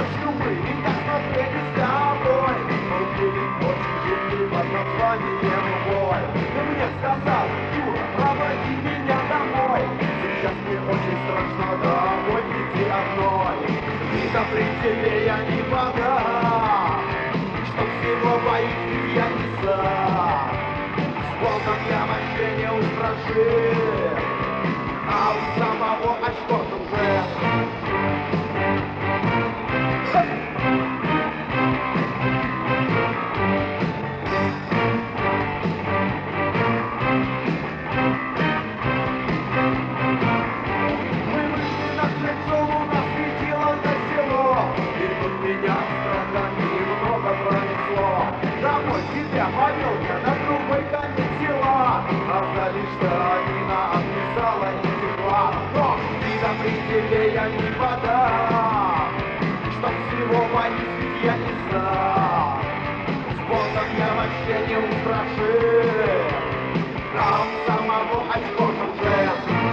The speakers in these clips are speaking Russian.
ночью мы как смотрели с тобой. Был фильм очень жуткий под названием «Бой». Ты мне сказал: Юра, проводи меня домой. Сейчас мне очень страшно домой идти одной. Видно при тебе я не вода, что всего боюсь я не сам. С волком я вообще не устрашим, а у самого очко уже. Тебя повел я на другой конец села, а за лишь Танина отписала и текла. Но вида при тебе я не вода, что всего боюсь, ведь я не сам. С Богом я вообще не устрашим, а у самого очко уже.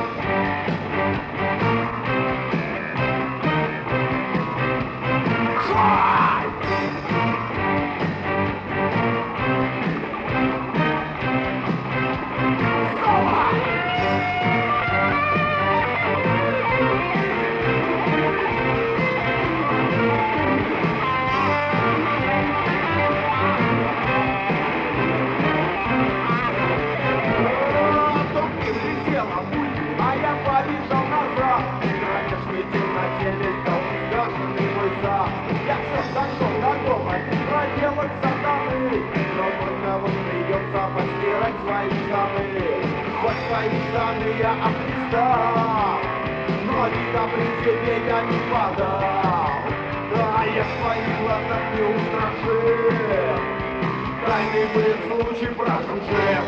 А я побежал назад. Конечно, в темноте летел сгашенный мой зад. Я все дошел до дома, проделок сатаны, но только вот придется постирать свои штаны. Вот свои штаны я обристал, но вида при тебе я не подал. Да, я в своих глазах не устрашим, тайный был случай братом шеф.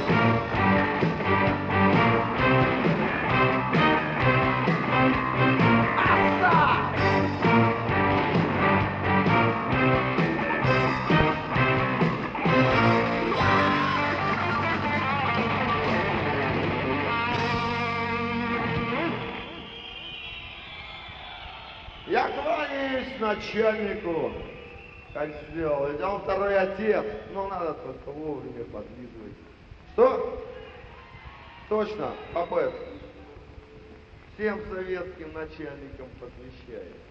Я кланяюсь начальнику, как сделал. Ведь он второй отец, но надо только вовремя подлизывать. Что? Точно, об этом. Всем советским начальникам посвящаю.